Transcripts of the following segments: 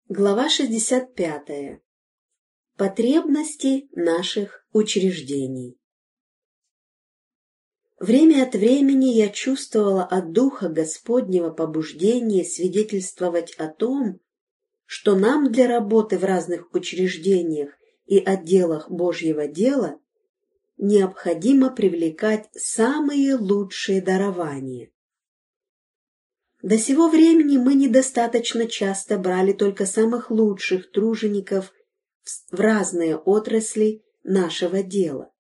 Глава 65. Потребности наших учреждений. Время от времени я чувствовала от Духа Господнего побуждение свидетельствовать о том, что нам для работы в разных учреждениях и отделах Божьего дела необходимо привлекать самые лучшие дарования. До сего времени мы недостаточно часто брали только самых лучших тружеников в разные отрасли нашего дела.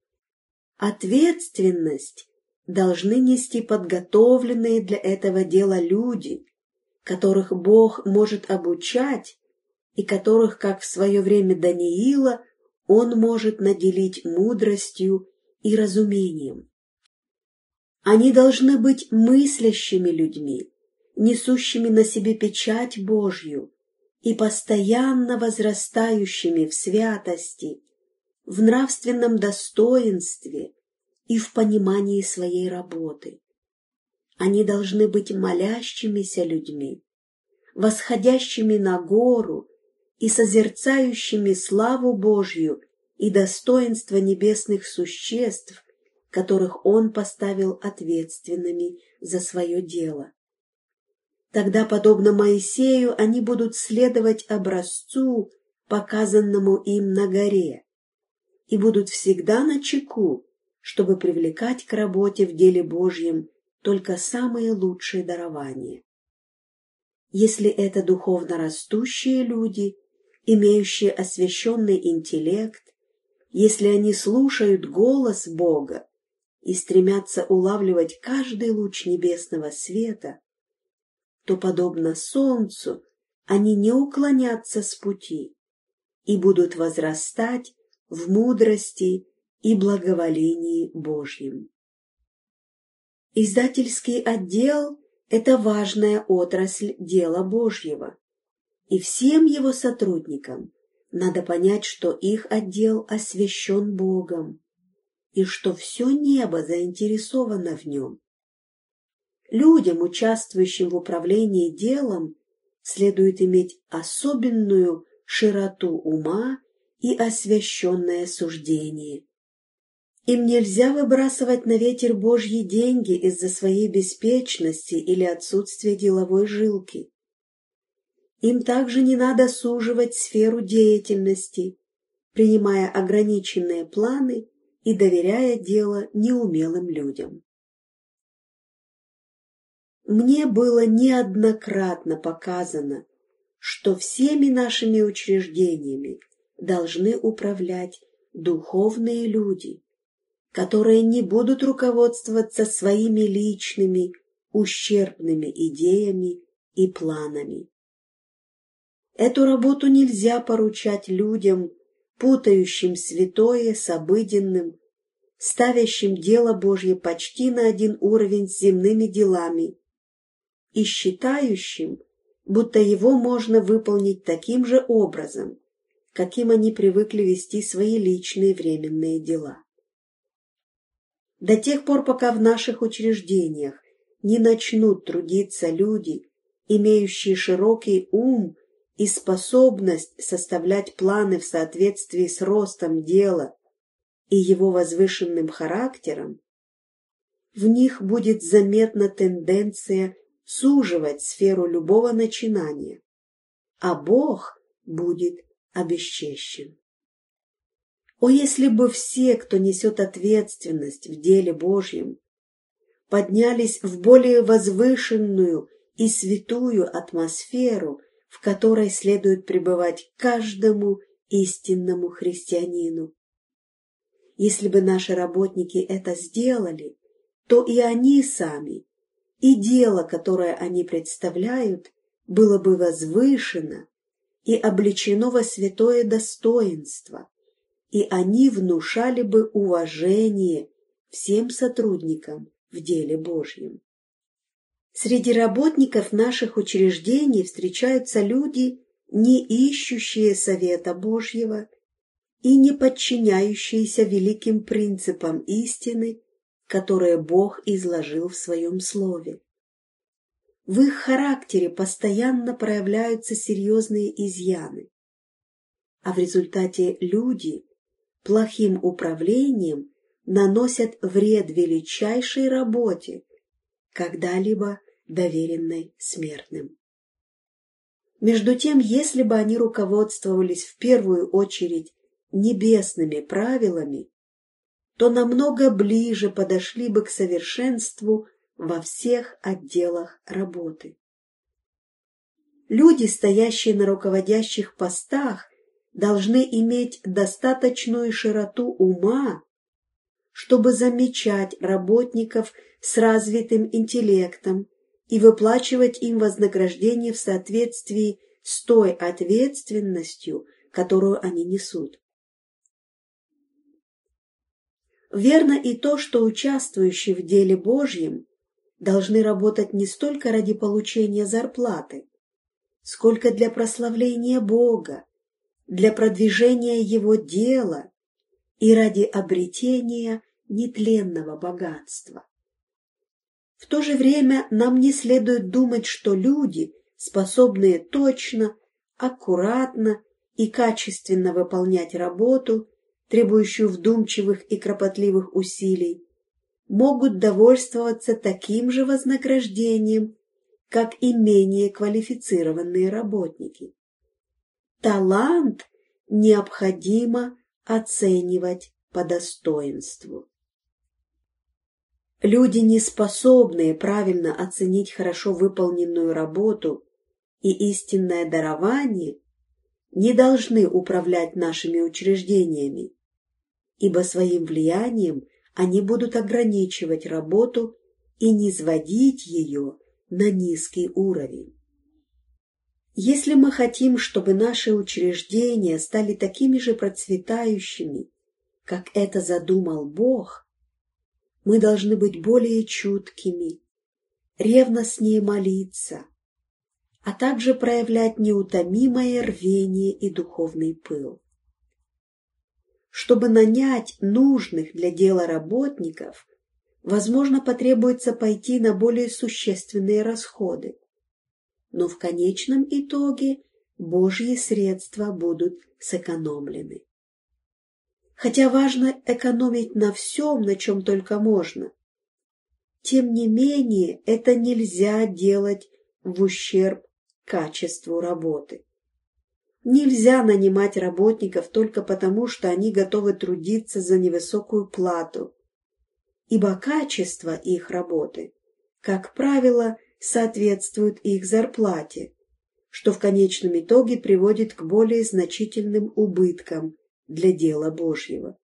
Ответственность должны нести подготовленные для этого дела люди, которых Бог может обучать и которых, как в свое время Даниила, Он может наделить мудростью и разумением. Они должны быть мыслящими людьми, несущими на себе печать Божью и постоянно возрастающими в святости, в нравственном достоинстве и в понимании своей работы. Они должны быть молящимися людьми, восходящими на гору и созерцающими славу Божью и достоинство небесных существ, которых Он поставил ответственными за свое дело. Тогда, подобно Моисею, они будут следовать образцу, показанному им на горе, и будут всегда начеку, чтобы привлекать к работе в деле Божьем только самые лучшие дарования. Если это духовно растущие люди, имеющие освященный интеллект, если они слушают голос Бога и стремятся улавливать каждый луч небесного света, то, подобно солнцу, они не уклонятся с пути и будут возрастать в мудрости и благоволении Божьем. Издательский отдел – это важная отрасль дела Божьего, и всем его сотрудникам надо понять, что их отдел освящен Богом и что все небо заинтересовано в нем. Людям, участвующим в управлении делом, следует иметь особенную широту ума и освященное суждение. Им нельзя выбрасывать на ветер Божьи деньги из-за своей беспечности или отсутствия деловой жилки. Им также не надо суживать сферу деятельности, принимая ограниченные планы и доверяя дело неумелым людям. Мне было неоднократно показано, что всеми нашими учреждениями должны управлять духовные люди, которые не будут руководствоваться своими личными, ущербными идеями и планами. Эту работу нельзя поручать людям, путающим святое с обыденным, ставящим дело Божье почти на один уровень с земными делами и считающим, будто его можно выполнить таким же образом, каким они привыкли вести свои личные временные дела. До тех пор, пока в наших учреждениях не начнут трудиться люди, имеющие широкий ум и способность составлять планы в соответствии с ростом дела и его возвышенным характером, в них будет заметна тенденция суживать сферу любого начинания, а Бог будет обесчещен. О, если бы все, кто несет ответственность в деле Божьем, поднялись в более возвышенную и святую атмосферу, в которой следует пребывать каждому истинному христианину. Если бы наши работники это сделали, то и они сами, и дело, которое они представляют, было бы возвышено и облечено во святое достоинство, и они внушали бы уважение всем сотрудникам в деле Божьем. Среди работников наших учреждений встречаются люди, не ищущие совета Божьего и не подчиняющиеся великим принципам истины, которые Бог изложил в Своем Слове. в их характере постоянно проявляются серьезные изъяны, а в результате люди плохим управлением наносят вред величайшей работе, когда-либо доверенной смертным. Между тем, если бы они руководствовались в первую очередь небесными правилами, то намного ближе подошли бы к совершенству во всех отделах работы. Люди, стоящие на руководящих постах, должны иметь достаточную широту ума, чтобы замечать работников с развитым интеллектом и выплачивать им вознаграждение в соответствии с той ответственностью, которую они несут. Верно и то, что участвующие в деле Божьем должны работать не столько ради получения зарплаты, сколько для прославления Бога, для продвижения Его дела и ради обретения нетленного богатства. В то же время нам не следует думать, что люди, способные точно, аккуратно и качественно выполнять работу, требующую вдумчивых и кропотливых усилий, могут довольствоваться таким же вознаграждением, как и менее квалифицированные работники. Талант необходимо оценивать по достоинству. Люди, не способные правильно оценить хорошо выполненную работу и истинное дарование, не должны управлять нашими учреждениями, ибо своим влиянием они будут ограничивать работу и низводить ее на низкий уровень. Если мы хотим, чтобы наши учреждения стали такими же процветающими, как это задумал Бог, мы должны быть более чуткими, ревностнее молиться, а также проявлять неутомимое рвение и духовный пыл. Чтобы нанять нужных для дела работников, возможно, потребуется пойти на более существенные расходы, но в конечном итоге Божьи средства будут сэкономлены. Хотя важно экономить на всем, на чем только можно, тем не менее это нельзя делать в ущерб качеству работы. Нельзя нанимать работников только потому, что они готовы трудиться за невысокую плату, ибо качество их работы, как правило, соответствует их зарплате, что в конечном итоге приводит к более значительным убыткам для дела Божьего.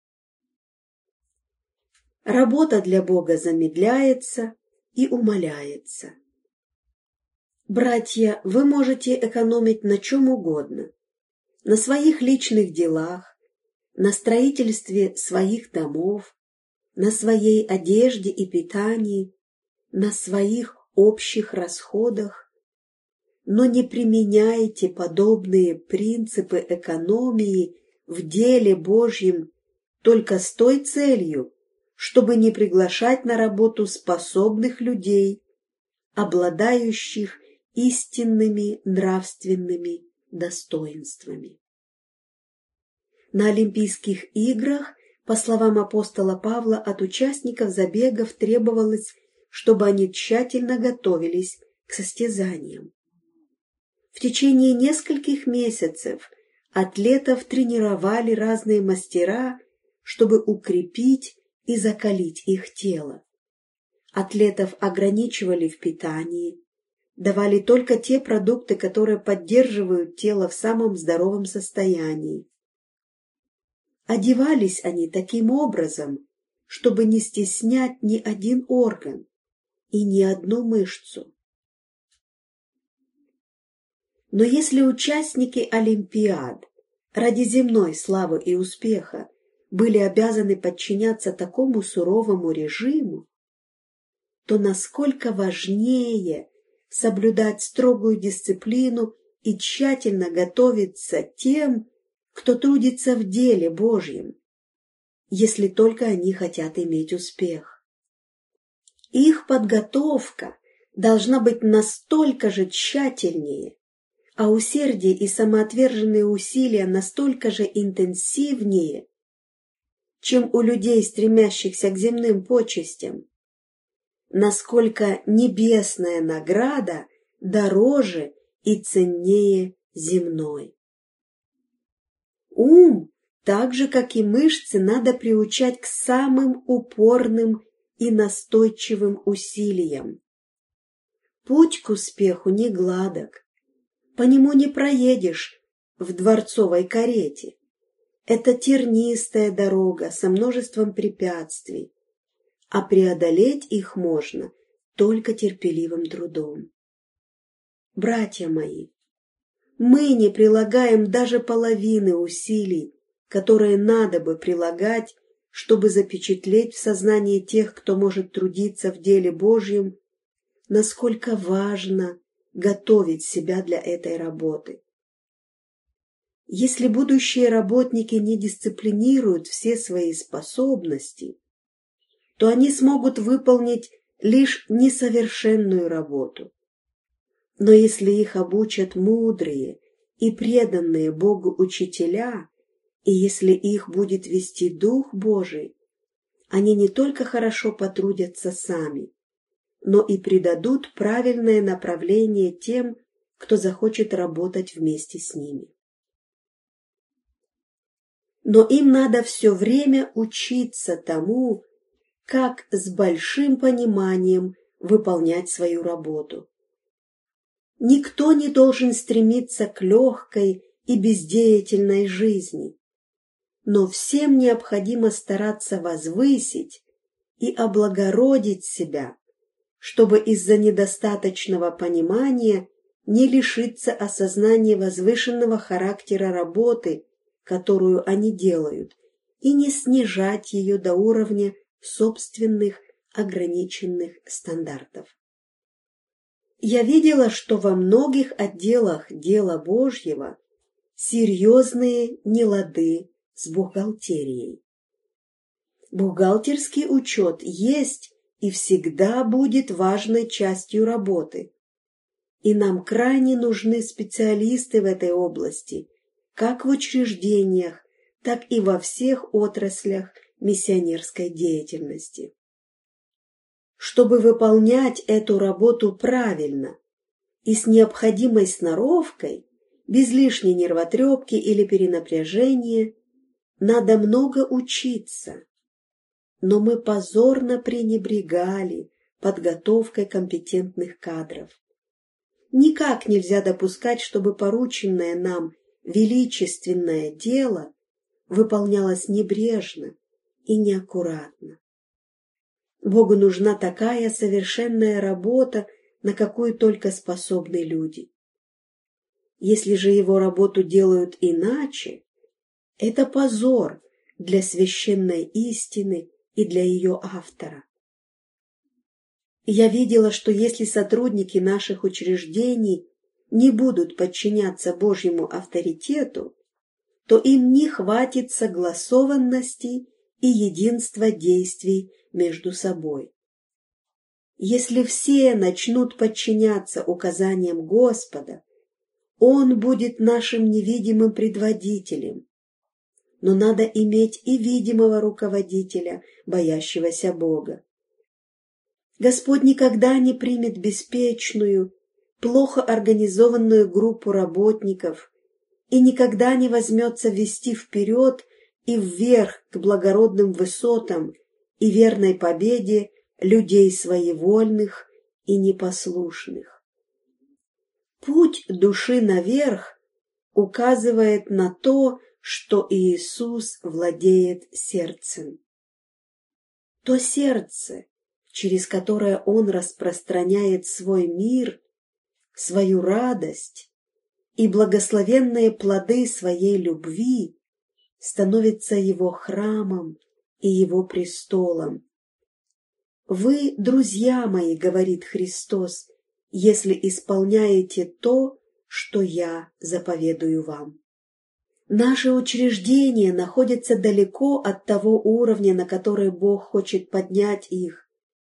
Работа для Бога замедляется и умаляется. Братья, вы можете экономить на чем угодно: на своих личных делах, на строительстве своих домов, на своей одежде и питании, на своих общих расходах, но не применяйте подобные принципы экономии в деле Божьем только с той целью, чтобы не приглашать на работу способных людей, обладающих истинными нравственными достоинствами. На Олимпийских играх, по словам апостола Павла, от участников забегов требовалось, чтобы они тщательно готовились к состязаниям. В течение нескольких месяцев атлетов тренировали разные мастера, чтобы укрепить и закалить их тело. Атлетов ограничивали в питании, давали только те продукты, которые поддерживают тело в самом здоровом состоянии. Одевались они таким образом, чтобы не стеснять ни один орган и ни одну мышцу. Но если участники Олимпиад ради земной славы и успеха были обязаны подчиняться такому суровому режиму, то насколько важнее соблюдать строгую дисциплину и тщательно готовиться тем, кто трудится в деле Божьем, если только они хотят иметь успех. Их подготовка должна быть настолько же тщательнее, а усердие и самоотверженные усилия настолько же интенсивнее, чем у людей, стремящихся к земным почестям, насколько небесная награда дороже и ценнее земной. Ум, так же, как и мышцы, надо приучать к самым упорным и настойчивым усилиям. Путь к успеху не гладок, по нему не проедешь в дворцовой карете. Это тернистая дорога со множеством препятствий, а преодолеть их можно только терпеливым трудом. Братья мои, мы не прилагаем даже половины усилий, которые надо бы прилагать, чтобы запечатлеть в сознании тех, кто может трудиться в деле Божьем, насколько важно готовить себя для этой работы. Если будущие работники не дисциплинируют все свои способности, то они смогут выполнить лишь несовершенную работу. Но если их обучат мудрые и преданные Богу учителя, и если их будет вести Дух Божий, они не только хорошо потрудятся сами, но и придадут правильное направление тем, кто захочет работать вместе с ними. Но им надо все время учиться тому, как с большим пониманием выполнять свою работу. Никто не должен стремиться к легкой и бездеятельной жизни, но всем необходимо стараться возвысить и облагородить себя, чтобы из-за недостаточного понимания не лишиться осознания возвышенного характера работы, которую они делают, и не снижать ее до уровня собственных ограниченных стандартов. Я видела, что во многих отделах дела Божьего серьезные нелады с бухгалтерией. Бухгалтерский учет есть и всегда будет важной частью работы, и нам крайне нужны специалисты в этой области, как в учреждениях, так и во всех отраслях миссионерской деятельности. Чтобы выполнять эту работу правильно и с необходимой сноровкой, без лишней нервотрепки или перенапряжения, надо много учиться. Но мы позорно пренебрегали подготовкой компетентных кадров. Никак нельзя допускать, чтобы порученное нам величественное дело выполнялось небрежно и неаккуратно. Богу нужна такая совершенная работа, на какую только способны люди. Если же его работу делают иначе, это позор для священной истины и для ее автора. Я видела, что если сотрудники наших учреждений не будут подчиняться Божьему авторитету, то им не хватит согласованности и единства действий между собой. Если все начнут подчиняться указаниям Господа, Он будет нашим невидимым предводителем. Но надо иметь и видимого руководителя, боящегося Бога. Господь никогда не примет беспечную, плохо организованную группу работников и никогда не возьмется вести вперед и вверх к благородным высотам и верной победе людей своевольных и непослушных. Путь души наверх указывает на то, что Иисус владеет сердцем. То сердце, через которое Он распространяет свой мир, свою радость и благословенные плоды своей любви, становится Его храмом и Его престолом. «Вы, друзья мои, — говорит Христос, — если исполняете то, что я заповедую вам». Наши учреждения находятся далеко от того уровня, на который Бог хочет поднять их,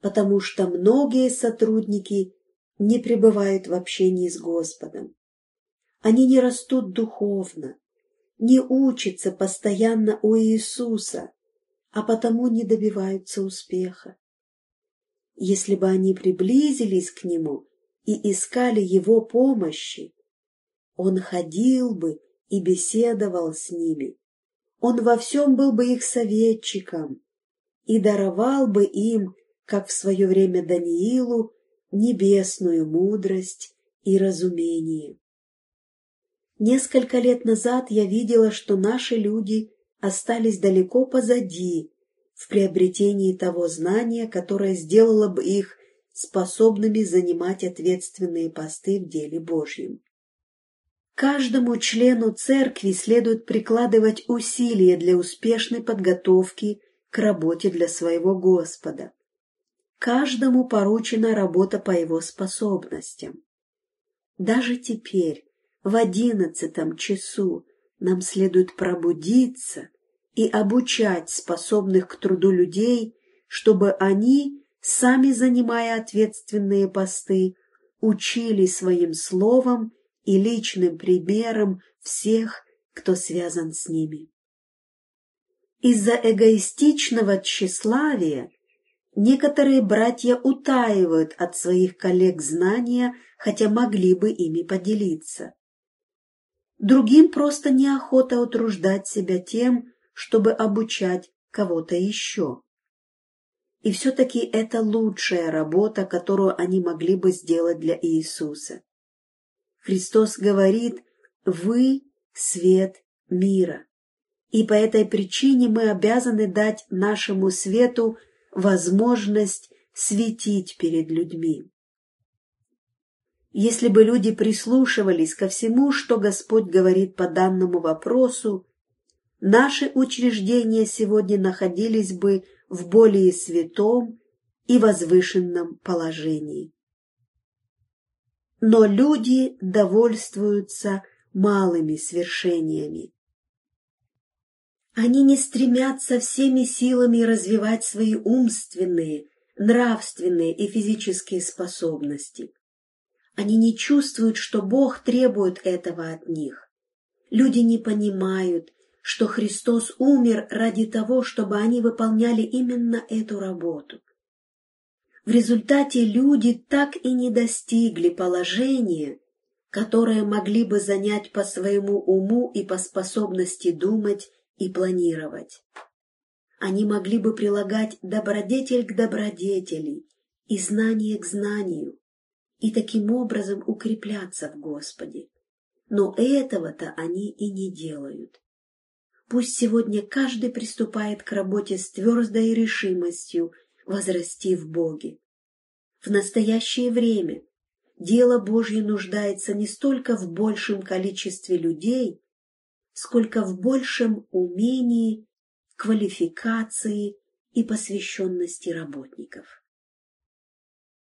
потому что многие сотрудники не пребывают в общении с Господом. Они не растут духовно, не учатся постоянно у Иисуса, а потому не добиваются успеха. Если бы они приблизились к Нему и искали Его помощи, Он ходил бы и беседовал с ними. Он во всем был бы их советчиком и даровал бы им, как в свое время Даниилу, небесную мудрость и разумение. Несколько лет назад я видела, что наши люди остались далеко позади в приобретении того знания, которое сделало бы их способными занимать ответственные посты в деле Божьем. Каждому члену церкви следует прикладывать усилия для успешной подготовки к работе для своего Господа. Каждому поручена работа по его способностям. Даже теперь, в 11 часу, нам следует пробудиться и обучать способных к труду людей, чтобы они, сами занимая ответственные посты, учили своим словом и личным примером всех, кто связан с ними. Из-за эгоистичного тщеславия некоторые братья утаивают от своих коллег знания, хотя могли бы ими поделиться. Другим просто неохота утруждать себя тем, чтобы обучать кого-то еще. И все-таки это лучшая работа, которую они могли бы сделать для Иисуса. Христос говорит: «Вы – свет мира». И по этой причине мы обязаны дать нашему свету возможность светить перед людьми. Если бы люди прислушивались ко всему, что Господь говорит по данному вопросу, наши учреждения сегодня находились бы в более святом и возвышенном положении. Но люди довольствуются малыми свершениями. Они не стремятся всеми силами развивать свои умственные, нравственные и физические способности. Они не чувствуют, что Бог требует этого от них. Люди не понимают, что Христос умер ради того, чтобы они выполняли именно эту работу. В результате люди так и не достигли положения, которое могли бы занять по своему уму и по способности думать и планировать. Они могли бы прилагать добродетель к добродетели и знание к знанию, и таким образом укрепляться в Господе. Но этого-то они и не делают. Пусть сегодня каждый приступает к работе с твердой решимостью возрасти в Боге. В настоящее время дело Божье нуждается не столько в большем количестве людей, сколько в большем умении, квалификации и посвященности работников.